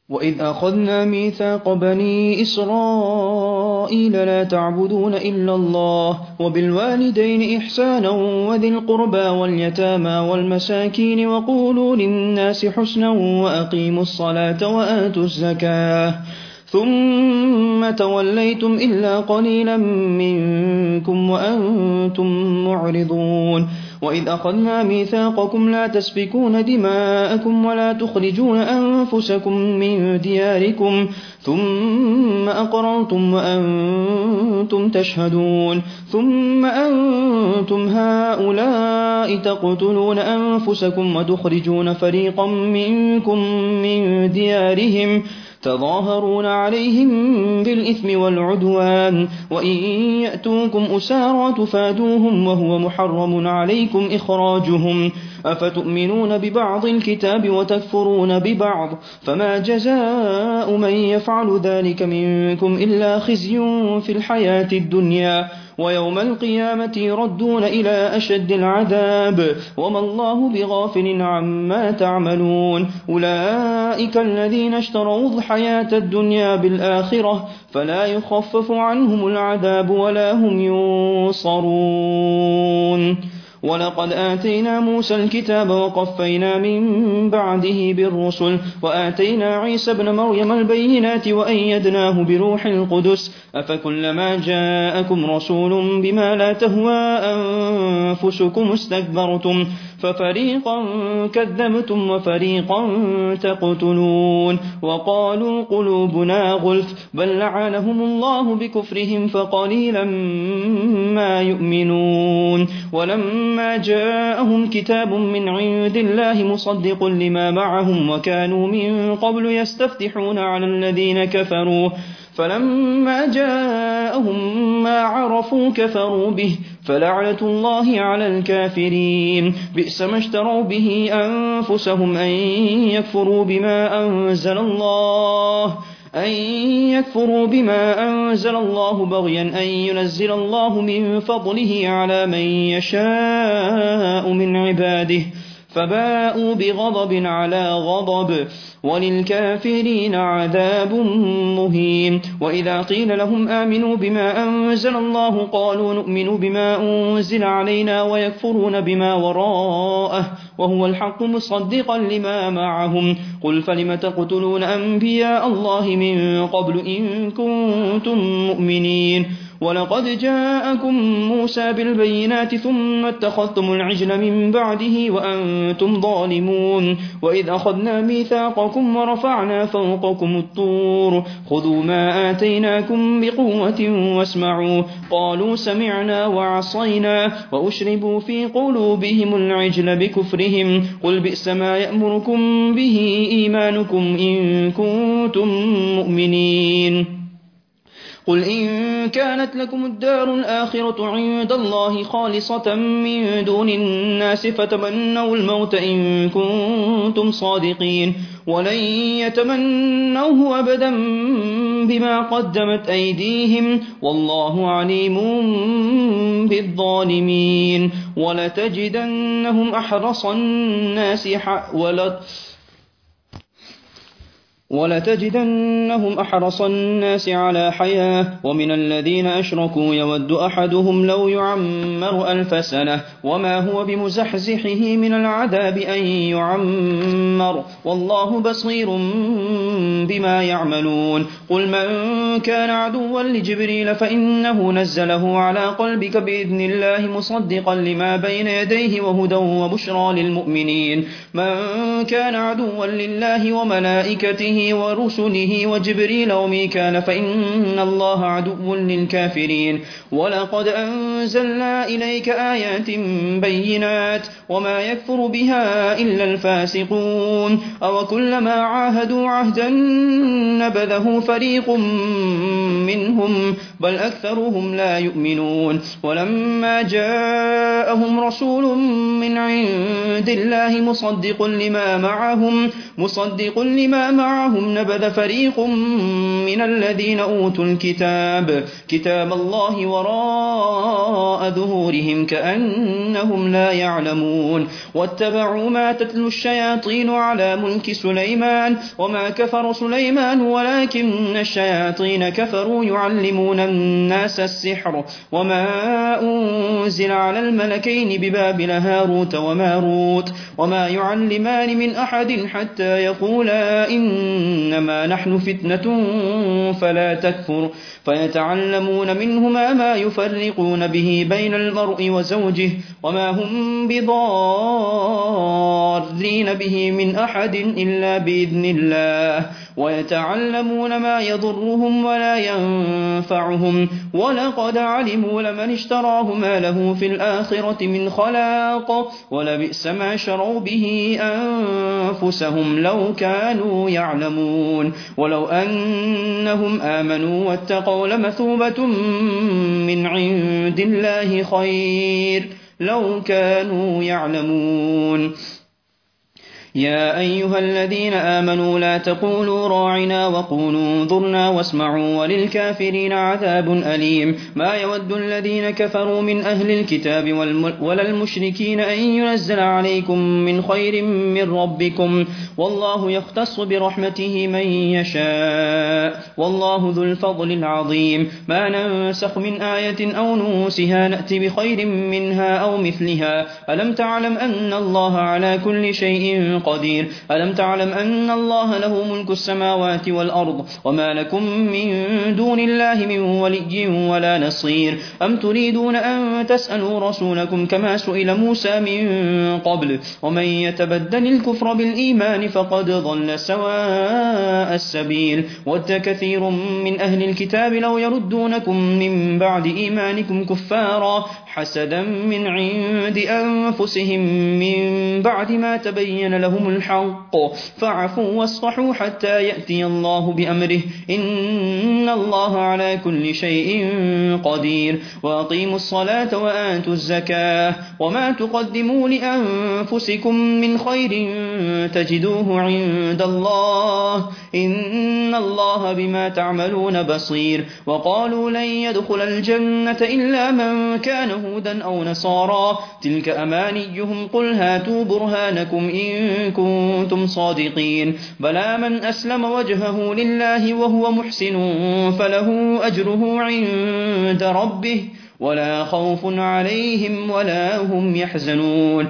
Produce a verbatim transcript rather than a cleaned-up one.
وإذ أخذنا ميثاق بني إسرائيل لا تعبدون إلا الله وبالوالدين إحسانا وذي القربى واليتامى والمساكين وقولوا للناس حسنا وأقيموا الصلاة وآتوا الزكاة ثم توليتم إلا قليلا منكم وأنتم معرضون وإذ أخذنا ميثاقكم لا تسفكون دماءكم ولا تخرجون أنفسكم من دياركم ثم أقررتم وأنتم تشهدون ثم أنتم هؤلاء تقتلون أنفسكم وتخرجون فريقا منكم من ديارهم تظاهرون عليهم بالإثم والعدوان وإن يأتوكم أسارى تفادوهم وهو محرم عليكم إخراجهم أفتؤمنون ببعض الكتاب وتكفرون ببعض فما جزاء من يفعل ذلك منكم إلا خزي في الحياة الدنيا ويوم القيامة يردون إلى أشد العذاب وما الله بغافل عما تعملون أولئك الذين اشتروا الحياة الدنيا بالآخرة فلا يخفف عنهم العذاب ولا هم ينصرون ولقد آتينا موسى الكتاب وقفينا من بعده بالرسل وآتينا عيسى ابن مريم البينات وأيدناه بروح القدس أفكلما جاءكم رسول بما لا تهوى أنفسكم استكبرتم ففريقا كذبتم وفريقا تقتلون وقالوا قلوبنا غلف بل لعنهم الله بكفرهم فقليلا ما يؤمنون ولما جاءهم كتاب من عند الله مصدق لما معهم وكانوا من قبل يستفتحون على الذين كفروا فلما جاءهم ما عرفوا كفروا به فلعنة الله على الكافرين بئس ما اشتروا به أنفسهم أن يكفروا بما أنزل الله أن يكفروا بما أنزل الله بغيا أن ينزل الله من فضله على من يشاء من عباده فباءوا بغضب على غضب وللكافرين عذاب مهين وإذا قيل لهم آمنوا بما أنزل الله قالوا نؤمن بما أنزل علينا ويكفرون بما وراءه وهو الحق مصدقا لما معهم قل فلم تقتلون أنبياء الله من قبل إن كنتم مؤمنين ولقد جاءكم موسى بالبينات ثم اتخذتم العجل من بعده وأنتم ظالمون وإذ أخذنا ميثاقكم ورفعنا فوقكم الطور خذوا ما آتيناكم بقوة واسمعوا قالوا سمعنا وعصينا وأشربوا في قلوبهم العجل بكفرهم قل بئس ما يأمركم به إيمانكم إن كنتم مؤمنين قل إن كانت لكم الدار الآخرة عند الله خالصة من دون الناس فتمنوا الموت إن كنتم صادقين ولن يتمنوه أبدا بما قدمت أيديهم والله عليم بالظالمين ولتجدنهم أحرص الناس ولا ولتجدنهم أحرص الناس على حياة ومن الذين أشركوا يود أحدهم لو يعمر ألف سنة وما هو بمزحزحه من العذاب أن يعمر والله بصير بما يعملون قل من كان عدوا لجبريل فإنه نزله على قلبك بإذن الله مصدقا لما بين يديه وهدى وبشرى للمؤمنين من كان عدوا لله وملائكته ورسله وجبريل وميكال فإن الله عدو للكافرين ولقد أنزلنا إليك آيات بينات وما يكفر بها إلا الفاسقون أو كلما عاهدوا عهدا نبذه فريق منهم بل أكثرهم لا يؤمنون ولما جاءهم رسول من عند الله مصدق لما معهم مصدق لما معهم نبذ فريق من الذين أوتوا الكتاب كتاب الله وراء ظهورهم كأنهم لا يعلمون واتبعوا ما تتلو الشياطين على ملك سليمان وما كفر سليمان ولكن الشياطين كفروا يعلمون الناس السحر وما أنزل على الملكين ببابل هاروت وماروت وما يعلمان من أحد حتى يقولا إنما نحن فتنة فلا تكفر فيتعلمون منهما ما يفرقون به بين المرء وزوجه وما هم بضارين به من أحد إلا بإذن الله ويتعلمون ما يضرهم ولا ينفعهم ولقد علموا لمن اشتراه ما له في الآخرة من خلاق ولبئس ما شروا به أنفسهم لو كانوا يعلمون ولو أنهم آمنوا واتقوا لمثوبة من عند الله خير لو كانوا يعلمون يا أيها الذين آمنوا لا تقولوا راعنا وقولوا انظرنا واسمعوا وللكافرين عذاب أليم ما يود الذين كفروا من أهل الكتاب ولا المشركين أن ينزل عليكم من خير من ربكم والله يختص برحمته من يشاء والله ذو الفضل العظيم ما ننسخ من آية أو نوسها نأتي بخير منها أو مثلها ألم تعلم أن الله على كل شيء قدير ألم تعلم أن الله له ملك السماوات والأرض وما لكم من دون الله من ولي ولا نصير أم تريدون أن تسألوا رسولكم كما سئل موسى من قبل ومن يتبدل الكفر بالإيمان فقد ضل سواء السبيل ود كثير من أهل الكتاب لو يردونكم من بعد إيمانكم كفارا حسدا من عند أنفسهم من بعد ما تبين لهم الحق فاعفوا واصفحوا حتى يأتي الله بأمره إن الله على كل شيء قدير وأقيموا الصلاة وآتوا الزكاة وما تقدموا لأنفسكم من خير تجدوه عند الله إن الله بما تعملون بصير وقالوا لن يدخل الجنة إلا من كان هودا أو نصارى تلك أمانيهم قل هاتوا برهانكم إن كنتم صادقين بلى من أسلم وجهه لله وهو محسن فله أجره عند ربه ولا خوف عليهم ولا هم يحزنون